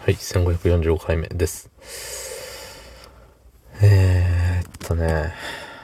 はい、1545回目です。ね、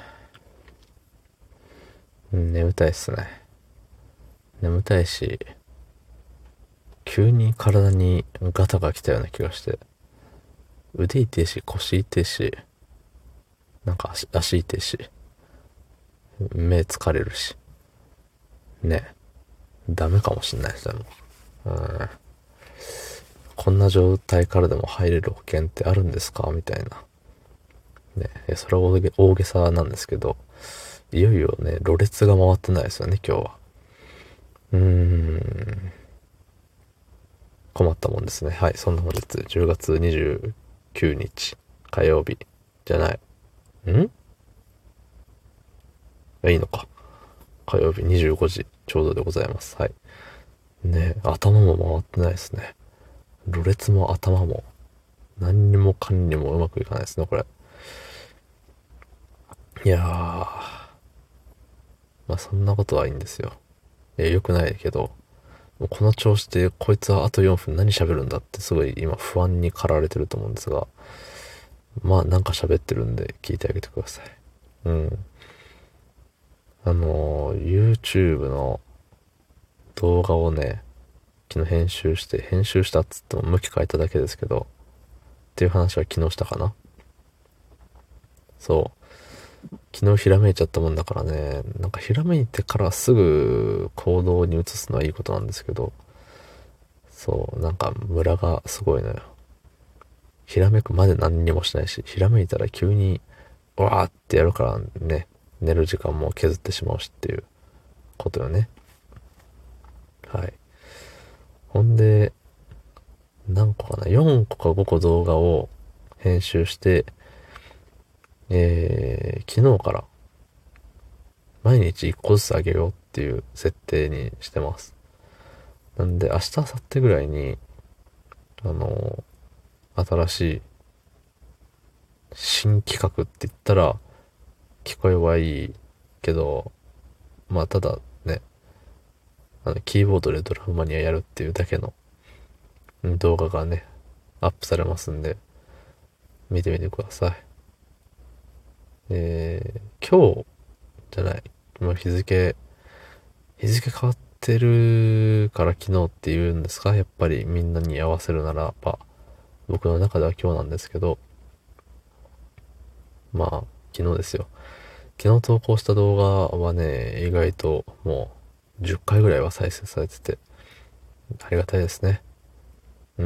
眠たいっすね。眠たいし、急に体にガタが来たような気がして、腕痛いし、腰痛いし、なんか足痛いし、目疲れるし、ね、ダメかもしんないですね。うん、こんな状態からでも入れる保険ってあるんですかみたいな。ね、それは大げさなんですけど、いよいよね、ろれつが回ってないですよね、今日は。うーん。困ったもんですね。はい。そんな本日、10月29日、火曜日、じゃない。いいのか。火曜日25時、ちょうどでございます。はい。ね頭も回ってないですね。ろれつも頭も、何にもかんにもうまくいかないですね、これ。いやー、まあそんなことはいいんですよ。良くないけど、もうこの調子でこいつはあと4分何喋るんだってすごい今不安に駆られてると思うんですが、まあなんか喋ってるんで聞いてあげてください。うん。YouTube の動画をね、昨日編集したっつっても向き変えただけですけど、っていう話は昨日したかな。そう。昨日ひらめいちゃったもんだからね、なんかひらめいてからすぐ行動に移すのはいいことなんですけど、そう、なんかムラがすごいのよ。ひらめくまで何にもしないし、ひらめいたら急に、うわーってやるからね、寝る時間も削ってしまうしっていうことよね。はい。ほんで、何個かな ?4 個か5個動画を編集して、昨日から毎日1個ずつあげようっていう設定にしてます。なんで明日、明後日ぐらいに、あの新しい新企画って言ったら聞こえはいいけど、まあただね、キーボードでドラムマニアやるっていうだけの動画がね、アップされますんで、見てみてください。今日じゃない、もう日付変わってるから昨日って言うんですか？やっぱりみんなに合わせるならば、僕の中では今日なんですけど、まあ、昨日ですよ。昨日投稿した動画はね、意外ともう10回ぐらいは再生されてて、ありがたいですね。うん。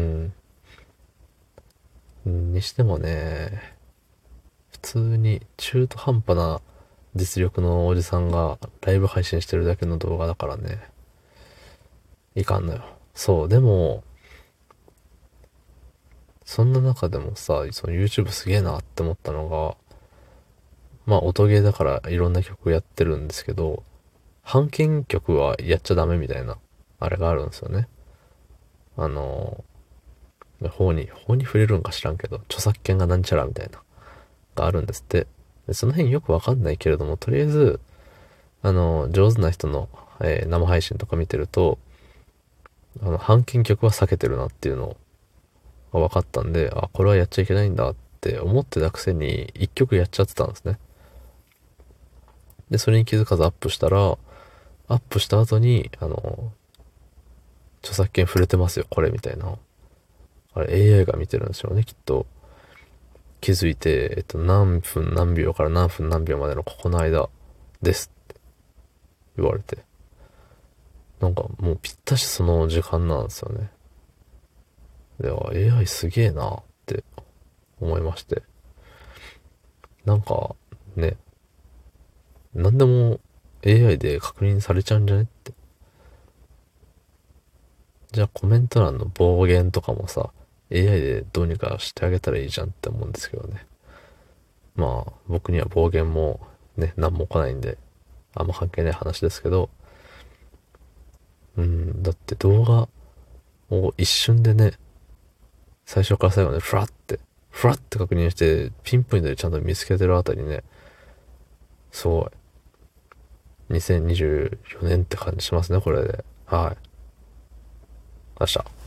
にしてもね、普通に中途半端な実力のおじさんがライブ配信してるだけの動画だからね、いかんのよ。そう、でも、そんな中でもさ、その YouTube すげえなって思ったのが、まあ音ゲーだからいろんな曲やってるんですけど、版権曲はやっちゃダメみたいな、あれがあるんですよね。あの、法に触れるんか知らんけど、著作権がなんちゃらみたいな、があるんですって。でその辺よくわかんないけれども、とりあえず、上手な人の、生配信とか見てると、版権曲は避けてるなっていうのが分かったんで、あ、これはやっちゃいけないんだって思ってたくせに、一曲やっちゃってたんですね。で、それに気づかずアップしたら、アップした後に、著作権触れてますよ、これ、みたいな。あれ、AI が見てるんですよね、きっと。気づいて、何分何秒から何分何秒までのここの間ですって言われて。なんかもうぴったしその時間なんですよね。で、AI すげえなって思いまして。なんか、ね、なんでも AI で確認されちゃうんじゃねって。じゃあコメント欄の暴言とかもさ、AI でどうにかしてあげたらいいじゃんって思うんですけどね。まあ、僕には暴言もね、何も来ないんで、あんま関係ない話ですけど、だって動画を一瞬でね、最初から最後までフラッて確認して、ピンポイントでちゃんと見つけてるあたりね、すごい。2024年って感じしますね、これで。はい。明日。